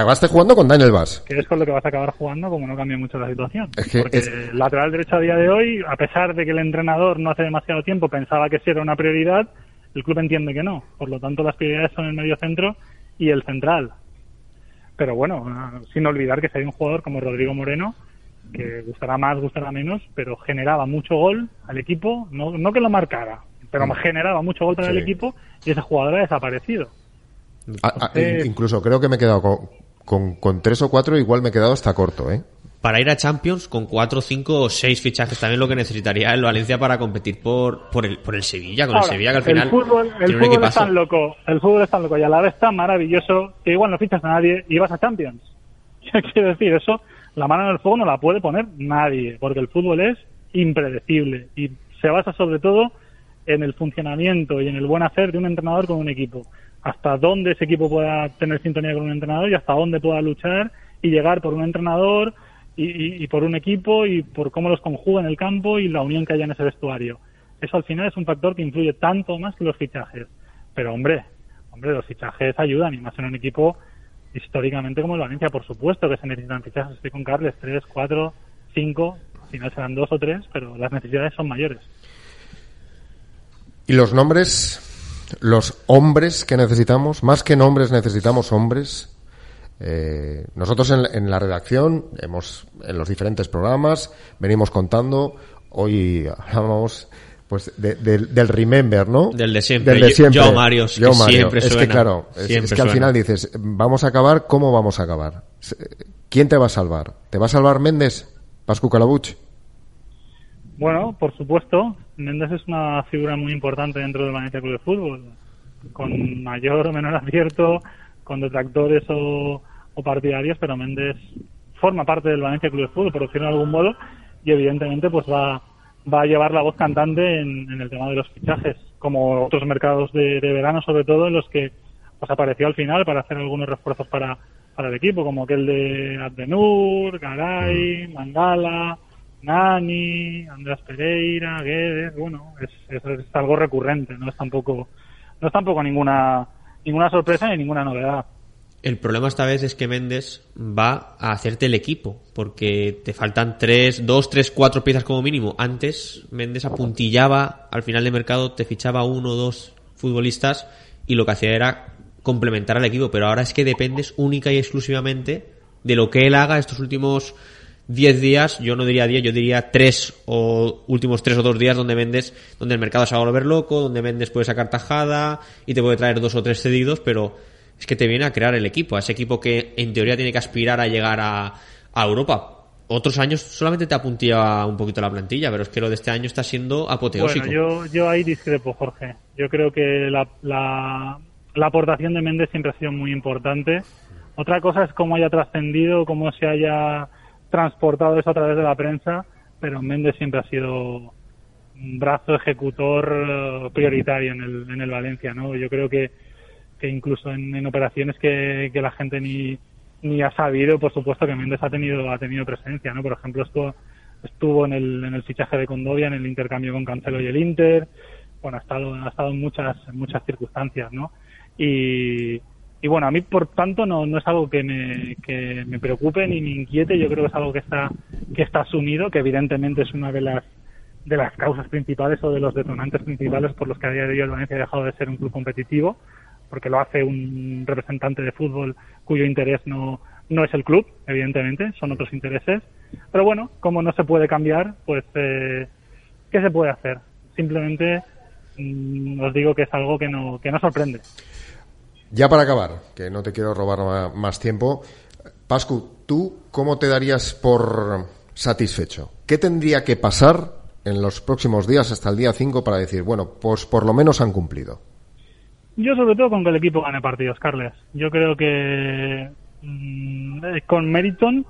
Que es con lo que vas a acabar jugando como no cambia mucho la situación. Porque el lateral derecho a día de hoy, a pesar de que el entrenador no hace demasiado tiempo pensaba que sí era una prioridad, el club entiende que no. Por lo tanto, las prioridades son el medio centro y el central. Pero bueno, sin olvidar que si hay un jugador como Rodrigo Moreno, que gustará más, gustará menos, pero generaba mucho gol al equipo, no que lo marcara, pero generaba mucho gol para el equipo y ese jugador ha desaparecido. Incluso creo que me he quedado con 3 o 4, igual me he quedado hasta corto, para ir a Champions con 4, 5 o 6 fichajes, también lo que necesitaría el Valencia para competir por el Sevilla, con ahora, el Sevilla que al final el fútbol es tan loco, y a la vez tan maravilloso que igual no fichas a nadie y vas a Champions. Quiero decir, eso, la mano en el fuego no la puede poner nadie, porque el fútbol es impredecible y se basa sobre todo en el funcionamiento y en el buen hacer de un entrenador con un equipo. Hasta dónde ese equipo pueda tener sintonía con un entrenador y hasta dónde pueda luchar y llegar por un entrenador y por un equipo y por cómo los conjuga en el campo y la unión que haya en ese vestuario. Eso al final es un factor que influye tanto más que los fichajes. Pero hombre, los fichajes ayudan, y más en un equipo históricamente como el Valencia. Por supuesto que se necesitan fichajes. Estoy con Carles, 3, 4, 5, al final serán 2 o 3, pero las necesidades son mayores. ¿Y los nombres? Los hombres que necesitamos, más que nombres necesitamos hombres. Nosotros en la redacción en los diferentes programas venimos contando, hoy hablamos pues del remember, ¿no? Del de siempre. Yo Mario, siempre es suena. Que claro, es que al final dices, vamos a acabar, ¿cómo vamos a acabar? ¿Quién te va a salvar? ¿Te va a salvar Méndez? ¿Pascu Calabuch? Bueno, por supuesto, Méndez es una figura muy importante dentro del Valencia Club de Fútbol, con mayor o menor acierto, con detractores o partidarios, pero Méndez forma parte del Valencia Club de Fútbol, por decirlo de algún modo, y evidentemente pues va a llevar la voz cantante en el tema de los fichajes, como otros mercados de verano, sobre todo, en los que pues apareció al final para hacer algunos refuerzos para el equipo, como aquel de Abdenur, Garay, Mangala, Nani, Andrés Pereira, Guedes. Bueno, es algo recurrente, no es tampoco ninguna sorpresa ni ninguna novedad. El problema esta vez es que Méndez va a hacerte el equipo, porque te faltan 2, 3, 4 piezas como mínimo. Antes Méndez apuntillaba, al final de mercado te fichaba 1 o 2 futbolistas y lo que hacía era complementar al equipo, pero ahora es que dependes única y exclusivamente de lo que él haga estos últimos 10 días, yo no diría 10, yo diría 3 o últimos 3 o 2 días donde el mercado se va a volver loco, donde Méndez puede sacar tajada y te puede traer 2 o 3 cedidos, pero es que te viene a crear el equipo, a ese equipo que en teoría tiene que aspirar a llegar a Europa. Otros años solamente te apuntilla un poquito la plantilla, pero es que lo de este año está siendo apoteósico. Bueno, yo ahí discrepo, Jorge. Yo creo que la aportación de Méndez siempre ha sido muy importante. Otra cosa es cómo haya trascendido, cómo se haya transportado eso a través de la prensa, pero Méndez siempre ha sido un brazo ejecutor prioritario en el Valencia, ¿no? Yo creo que incluso en operaciones que la gente ni ha sabido, por supuesto que Méndez ha tenido presencia, ¿no? Por ejemplo, estuvo en el fichaje de Condovia, en el intercambio con Cancelo y el Inter. Bueno, ha estado en muchas circunstancias, ¿no? Y bueno, a mí por tanto no es algo que me preocupe ni me inquiete. Yo creo que es algo que está asumido, que evidentemente es una de las causas principales o de los detonantes principales por los que a día de hoy el Valencia ha dejado de ser un club competitivo, porque lo hace un representante de fútbol cuyo interés no es el club, evidentemente, son otros intereses. Pero bueno, como no se puede cambiar, pues ¿qué se puede hacer? Simplemente os digo que es algo que no sorprende. Ya para acabar, que no te quiero robar más tiempo, Pascu, ¿tú cómo te darías por satisfecho? ¿Qué tendría que pasar en los próximos días hasta el día 5 para decir, bueno, pues por lo menos han cumplido? Yo sobre todo con que el equipo gane partidos, Carles. Yo creo que con Meriton,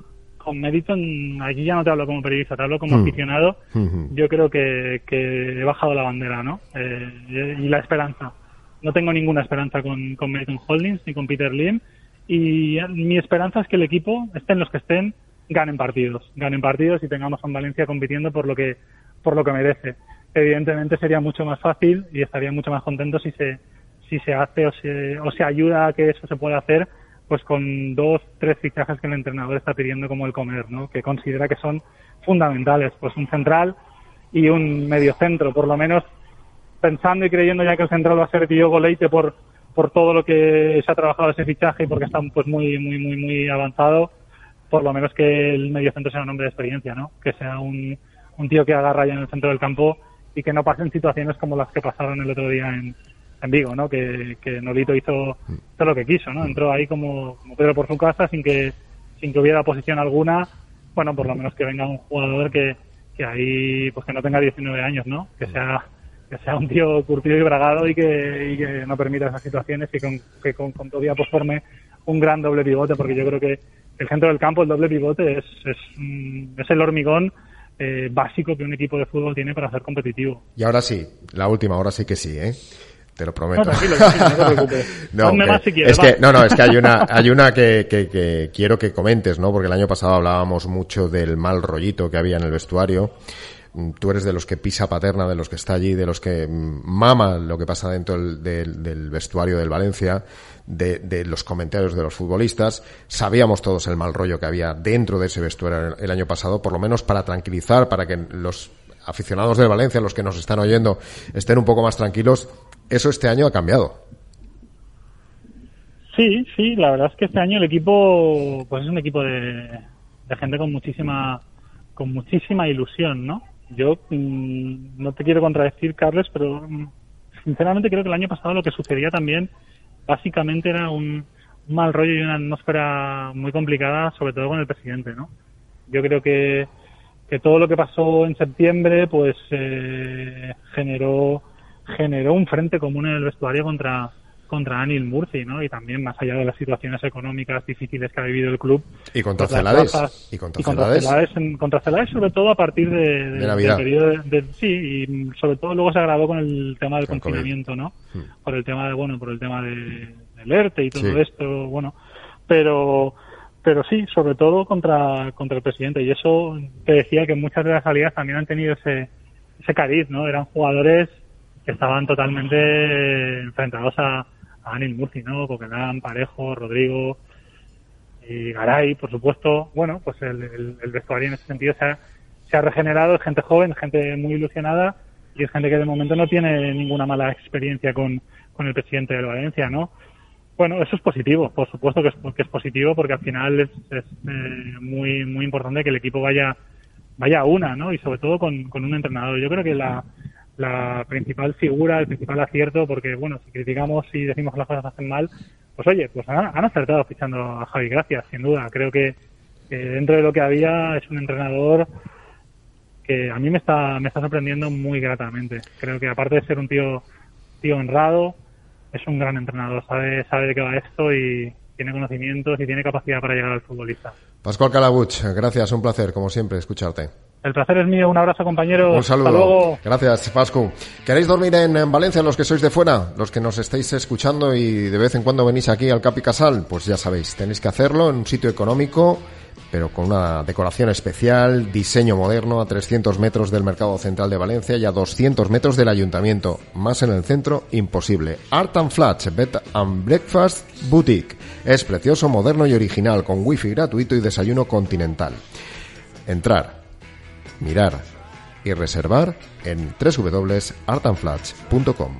aquí ya no te hablo como periodista, te hablo como aficionado. Yo creo que he bajado la bandera, ¿no? Y la esperanza. No tengo ninguna esperanza con Meriton Holdings ni con Peter Lim, y mi esperanza es que el equipo, estén los que estén, ganen partidos y tengamos a un Valencia compitiendo por lo que merece. Evidentemente sería mucho más fácil y estaría mucho más contento si se hace o se ayuda a que eso se pueda hacer, pues con 2, 3 fichajes que el entrenador está pidiendo, como el Comer, ¿no? Que considera que son fundamentales, pues un central y un mediocentro, por lo menos pensando y creyendo ya que el central va a ser Diogo Leite por todo lo que se ha trabajado ese fichaje y porque está pues muy avanzado. Por lo menos que el mediocentro sea un hombre de experiencia, ¿no? Que sea un tío que agarra ya en el centro del campo y que no pasen situaciones como las que pasaron el otro día en Vigo, ¿no? Que Nolito hizo todo lo que quiso, ¿no? Entró ahí como Pedro por su casa sin que hubiera oposición alguna bueno, por lo menos que venga un jugador que ahí, pues que no tenga 19 años, ¿no? Que sea un tío curtido y bragado y que no permita esas situaciones y que con Tobia pues forme un gran doble pivote, porque yo creo que el centro del campo, el doble pivote, es el hormigón básico que un equipo de fútbol tiene para ser competitivo. Y ahora sí, la última, ahora sí que sí, te lo prometo. No, tranquilo, no te preocupes. Ponme más si quieres. Es que hay una que quiero que comentes, ¿no? Porque el año pasado hablábamos mucho del mal rollito que había en el vestuario. Tú eres de los que pisa paterna, de los que está allí, de los que mama lo que pasa dentro del vestuario del Valencia, de los comentarios de los futbolistas. Sabíamos todos el mal rollo que había dentro de ese vestuario el año pasado, por lo menos para tranquilizar, para que los aficionados del Valencia, los que nos están oyendo, estén un poco más tranquilos. Eso este año ha cambiado. Sí, la verdad es que este año el equipo pues es un equipo de gente con muchísima ilusión, ¿no? Yo no te quiero contradecir, Carles, pero sinceramente creo que el año pasado lo que sucedía también básicamente era un mal rollo y una atmósfera muy complicada, sobre todo con el presidente, ¿no? Yo creo que todo lo que pasó en septiembre pues generó un frente común en el vestuario contra Anil Murthy, ¿no? Y también más allá de las situaciones económicas difíciles que ha vivido el club. Y contra Celades. Contra Celades, sobre todo a partir del periodo y sobre todo luego se agravó con el tema del confinamiento, COVID, ¿no? Por el tema del ERTE y todo esto, bueno. Pero sí, sobre todo contra el presidente. Y eso te decía que muchas de las salidas también han tenido ese cariz, ¿no? Eran jugadores que estaban totalmente enfrentados a Anil Murthy, ¿no? Coquelán, Parejo, Rodrigo y Garay, por supuesto. Bueno, pues el vestuario en ese sentido se ha regenerado, es gente joven, gente muy ilusionada y es gente que de momento no tiene ninguna mala experiencia con el presidente del Valencia, ¿no? Bueno, eso es positivo, por supuesto que es positivo, porque al final es muy muy importante que el equipo vaya a una, ¿no? Y sobre todo con un entrenador. Yo creo que la principal figura, el principal acierto, porque bueno, si criticamos y decimos que las cosas hacen mal, pues oye, pues han acertado fichando a Javi Gracia, sin duda. Creo que dentro de lo que había es un entrenador que a mí me está sorprendiendo muy gratamente. Creo que aparte de ser un tío honrado, es un gran entrenador, sabe de qué va esto y tiene conocimientos y tiene capacidad para llegar al futbolista. Pascual Calabuch, gracias, un placer, como siempre, escucharte. El placer es mío, un abrazo, compañero. Un saludo. Hasta luego. Gracias, Pascu. ¿Queréis dormir en Valencia, los que sois de fuera? Los que nos estáis escuchando y de vez en cuando venís aquí al Cap y Casal, pues ya sabéis, tenéis que hacerlo en un sitio económico, pero con una decoración especial, diseño moderno, a 300 metros del Mercado Central de Valencia y a 200 metros del Ayuntamiento. Más en el centro, imposible. Art and Flats, Bed and Breakfast Boutique. Es precioso, moderno y original, con wifi gratuito y desayuno continental. Entrar, mirar y reservar en www.artandflats.com.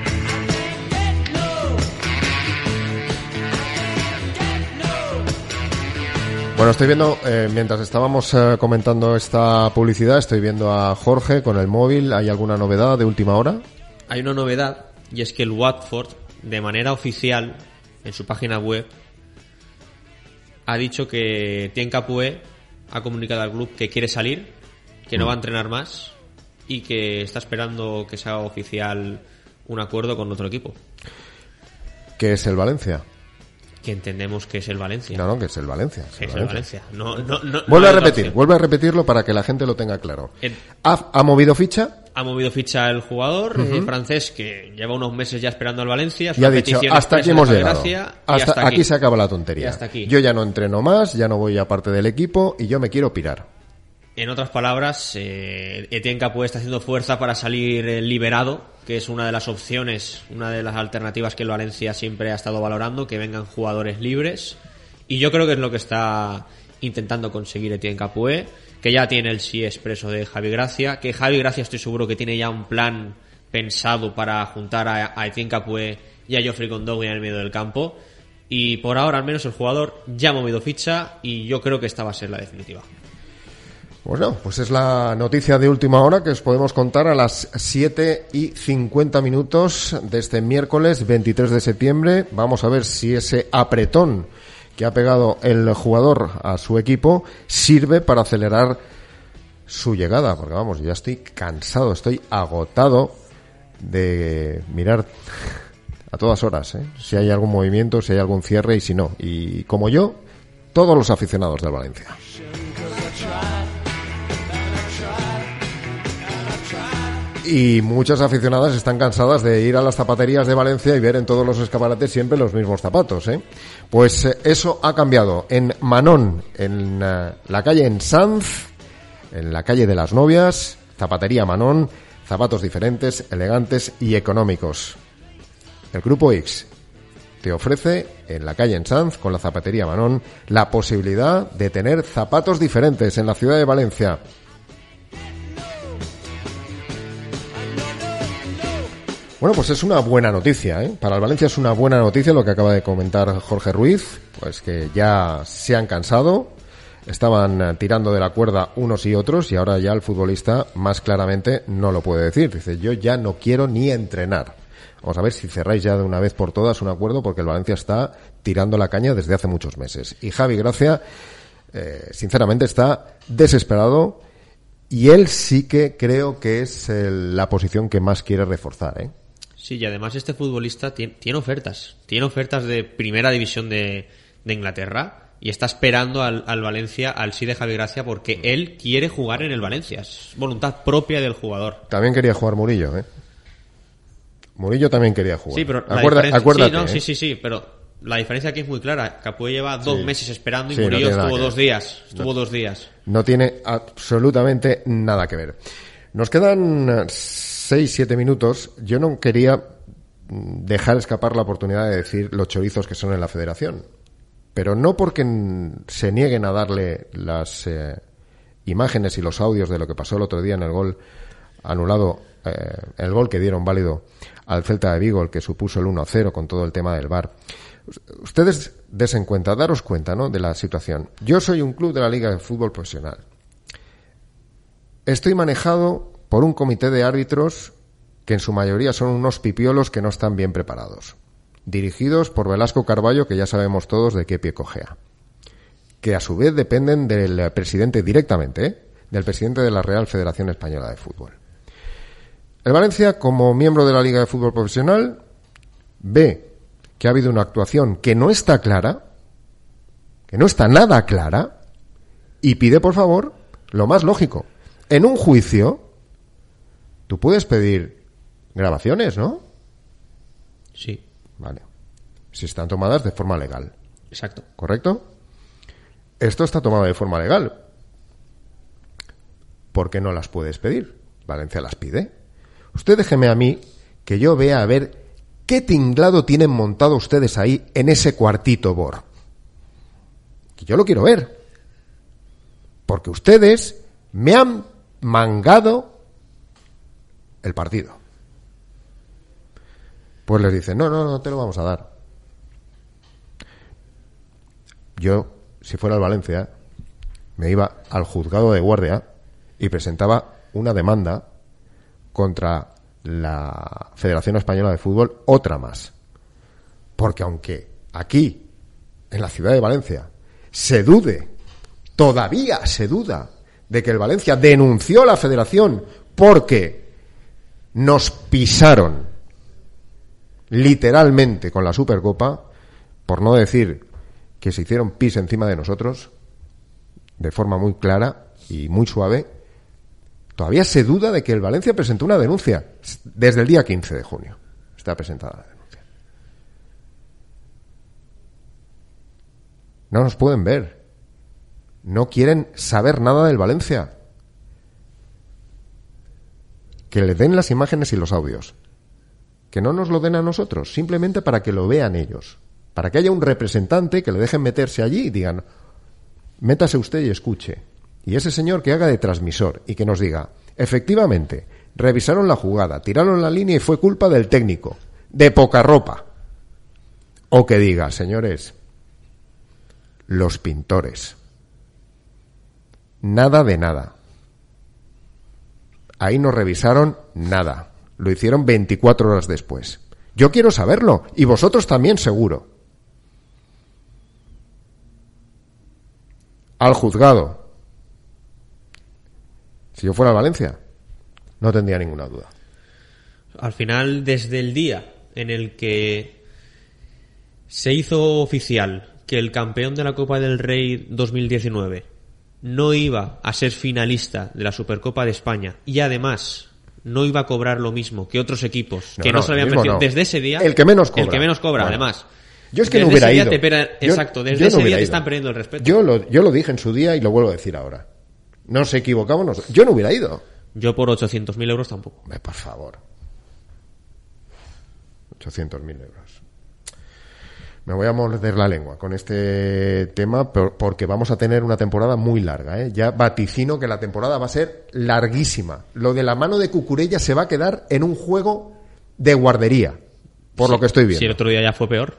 Bueno, estoy viendo, mientras estábamos comentando esta publicidad, estoy viendo a Jorge con el móvil. ¿Hay alguna novedad de última hora? Hay una novedad, y es que el Watford, de manera oficial, en su página web, ha dicho que Etienne Capoue ha comunicado al club que quiere salir, que no va a entrenar más y que está esperando que se haga oficial un acuerdo con otro equipo. ¿Qué es el Valencia? Que entendemos que es el Valencia. No, que es el Valencia. Es el Valencia. No, vuelve a repetirlo para que la gente lo tenga claro. ¿Ha movido ficha? Ha movido ficha el jugador francés, que lleva unos meses ya esperando al Valencia. Y ha dicho, hasta aquí hemos llegado. Hasta aquí se acaba la tontería. Hasta aquí. Yo ya no entreno más, ya no voy a parte del equipo y yo me quiero pirar. En otras palabras, Etienne Capoue está haciendo fuerza para salir liberado, que es una de las opciones, una de las alternativas que el Valencia siempre ha estado valorando, que vengan jugadores libres. Y yo creo que es lo que está intentando conseguir Etienne Capoue, que ya tiene el sí expreso de Javi Gracia, que Javi Gracia estoy seguro que tiene ya un plan pensado para juntar a Etienne Capoue y a Geoffrey Kondogbia en el medio del campo. Y por ahora al menos el jugador ya ha movido ficha y yo creo que esta va a ser la definitiva. Bueno, pues es la noticia de última hora que os podemos contar a las 7:50 de este miércoles 23 de septiembre. Vamos a ver si ese apretón que ha pegado el jugador a su equipo sirve para acelerar su llegada, porque vamos, ya estoy cansado, estoy agotado de mirar a todas horas, si hay algún movimiento, si hay algún cierre y si no. Y como yo, todos los aficionados del Valencia. Y muchas aficionadas están cansadas de ir a las zapaterías de Valencia y ver en todos los escaparates siempre los mismos zapatos, Pues eso ha cambiado. En Manón, en la calle en Sanz, en la calle de las Novias, zapatería Manón, zapatos diferentes, elegantes y económicos. El Grupo X te ofrece en la calle en Sanz, con la zapatería Manón, la posibilidad de tener zapatos diferentes en la ciudad de Valencia. Bueno, pues es una buena noticia, Para el Valencia es una buena noticia lo que acaba de comentar Jorge Ruiz, pues que ya se han cansado, estaban tirando de la cuerda unos y otros y ahora ya el futbolista más claramente no lo puede decir. Dice, yo ya no quiero ni entrenar. Vamos a ver si cerráis ya de una vez por todas un acuerdo, porque el Valencia está tirando la caña desde hace muchos meses. Y Javi Gracia, sinceramente, está desesperado y él sí que creo que es la posición que más quiere reforzar, Sí, y además este futbolista tiene ofertas. Tiene ofertas de primera división de Inglaterra y está esperando al Valencia, al sí de Javi Gracia, porque él quiere jugar en el Valencia. Es voluntad propia del jugador. También quería jugar Murillo, Murillo también quería jugar. Sí, pero acuérdate. Sí, pero la diferencia aquí es muy clara. Capué lleva 2 meses esperando y Murillo estuvo 2 días. Estuvo 2 días. No tiene absolutamente nada que ver. Nos quedan 6-7 minutos. Yo no quería dejar escapar la oportunidad de decir los chorizos que son en la federación. Pero no porque se nieguen a darle las imágenes y los audios de lo que pasó el otro día en el gol anulado, el gol que dieron válido al Celta de Vigo, el que supuso el 1-0 con todo el tema del VAR. Ustedes desen cuenta, daros cuenta, ¿no?, de la situación. Yo soy un club de la Liga de Fútbol Profesional. Estoy manejado por un comité de árbitros que en su mayoría son unos pipiolos que no están bien preparados, dirigidos por Velasco Carballo, que ya sabemos todos de qué pie cojea, que a su vez dependen del presidente directamente, del presidente de la Real Federación Española de Fútbol. El Valencia, como miembro de la Liga de Fútbol Profesional, ve que ha habido una actuación que no está clara, que no está nada clara, y pide, por favor, lo más lógico. En un juicio, tú puedes pedir grabaciones, ¿no? Sí. Vale. Si están tomadas de forma legal. Exacto. ¿Correcto? Esto está tomado de forma legal. ¿Por qué no las puedes pedir? Valencia las pide. Usted déjeme a mí que yo vea a ver qué tinglado tienen montado ustedes ahí en ese cuartito Bor. Que yo lo quiero ver. Porque ustedes me han mangado el partido. Pues les dicen, no te lo vamos a dar. Yo, si fuera el Valencia, me iba al juzgado de guardia y presentaba una demanda contra la Federación Española de Fútbol, otra más. Porque aunque aquí, en la ciudad de Valencia, todavía se duda de que el Valencia denunció a la Federación porque nos pisaron literalmente con la Supercopa, por no decir que se hicieron pis encima de nosotros, de forma muy clara y muy suave, todavía se duda de que el Valencia presentó una denuncia. Desde el día 15 de junio está presentada la denuncia. No nos pueden ver. No quieren saber nada del Valencia. Que le den las imágenes y los audios. Que no nos lo den a nosotros, simplemente para que lo vean ellos. Para que haya un representante que le dejen meterse allí y digan, métase usted y escuche. Y ese señor que haga de transmisor y que nos diga, efectivamente, revisaron la jugada, tiraron la línea y fue culpa del técnico, de poca ropa. O que diga, señores, los pintores. Nada de nada. Ahí no revisaron nada. Lo hicieron 24 horas después. Yo quiero saberlo, y vosotros también seguro. al juzgado. Si yo fuera al Valencia, no tendría ninguna duda. Al final, desde el día en el que se hizo oficial que el campeón de la Copa del Rey 2019 no iba a ser finalista de la Supercopa de España y además no iba a cobrar lo mismo que otros equipos que no se habían metido desde ese día, el que menos cobra, bueno, además. Yo es que no hubiera ido. Exacto, desde ese día te están perdiendo el respeto. Yo lo dije en su día y lo vuelvo a decir ahora. Nos equivocamos, yo no hubiera ido. Yo por 800.000 euros tampoco. Por favor. 800.000 euros. Me voy a morder la lengua con este tema porque vamos a tener una temporada muy larga, ¿eh? Ya vaticino que la temporada va a ser larguísima. Lo de la mano de Cucurella se va a quedar en un juego de guardería, por lo que estoy viendo. Sí, el otro día ya fue peor.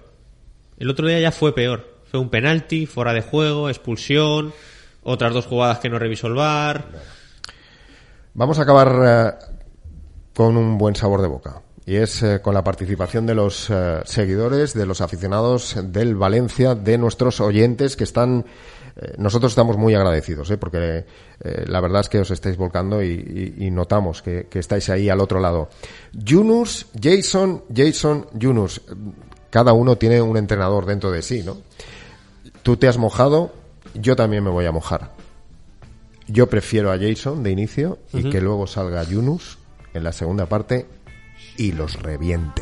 Fue un penalti, fuera de juego, expulsión, otras 2 jugadas que no revisó el VAR. Vamos a acabar con un buen sabor de boca. Y es con la participación de los seguidores, de los aficionados del Valencia, de nuestros oyentes que están... nosotros estamos muy agradecidos, porque la verdad es que os estáis volcando y notamos que estáis ahí al otro lado. Yunus, Jason, Yunus. Cada uno tiene un entrenador dentro de sí, ¿no? Tú te has mojado, yo también me voy a mojar. Yo prefiero a Jason de inicio y que luego salga Yunus en la segunda parte y los reviente.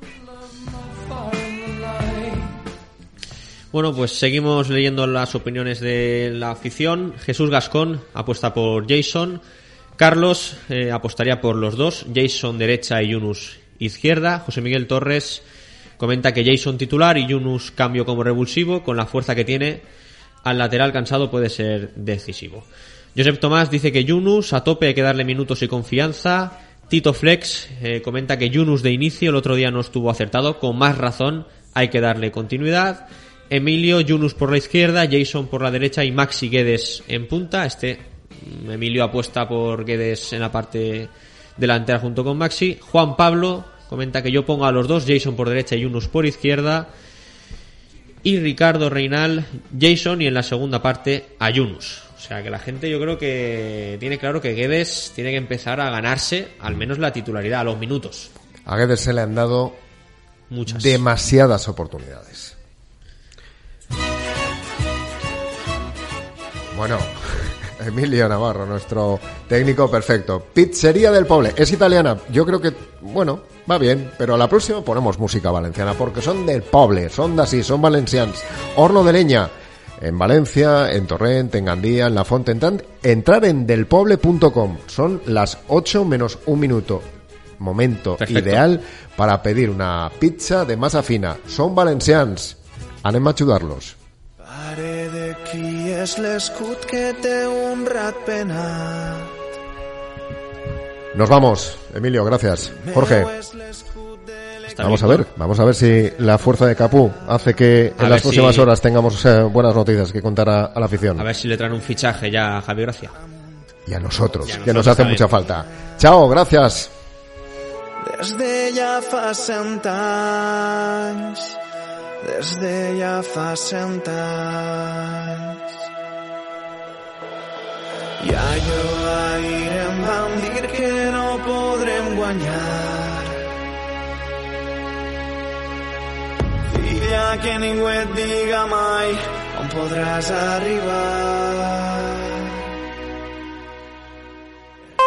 Bueno, pues seguimos leyendo las opiniones de la afición. Jesús Gascón apuesta por Jason. Carlos apostaría por los dos, Jason derecha y Yunus izquierda. José Miguel Torres comenta que Jason titular y Yunus cambio como revulsivo. Con la fuerza que tiene al lateral cansado puede ser decisivo. Josep Tomás dice que Yunus a tope, hay que darle minutos y confianza. Tito Flex comenta que Yunus de inicio el otro día no estuvo acertado, con más razón hay que darle continuidad. Emilio, Yunus por la izquierda, Jason por la derecha y Maxi Guedes en punta. Emilio apuesta por Guedes en la parte delantera junto con Maxi. Juan Pablo comenta que yo pongo a los dos, Jason por derecha y Yunus por izquierda. Y Ricardo Reinal, Jason y en la segunda parte a Yunus. O sea que la gente, yo creo que tiene claro que Guedes tiene que empezar a ganarse al menos la titularidad, a los minutos. A Guedes se le han dado muchas, demasiadas oportunidades. Bueno, Emilio Navarro, nuestro técnico perfecto. Pizzería del Poble, es italiana. Yo creo que, bueno, va bien, pero a la próxima ponemos música valenciana porque son del Poble, son de así, son valencians. Horno de leña. En Valencia, en Torrent, en Gandía, en La Font, entrar en delpoble.com. Son las 8 menos un minuto. Momento perfecto, ideal para pedir una pizza de masa fina. Son valencians. Anem a ayudarlos. Pare de qui és l'escut que té un rat penat. Nos vamos, Emilio, gracias. Jorge. Vamos a ver si la fuerza de Capú hace que en las próximas horas tengamos buenas noticias que contar a la afición. A ver si le traen un fichaje ya a Javi Gracia. Y a nosotros, que nos hace mucha falta. Chao, gracias. Desde ja fa 100 anys, desde ja fa 100 anys. I allò ahir em van dir que no podrem guanyar. Filla, que ningú et diga mai on podràs arribar.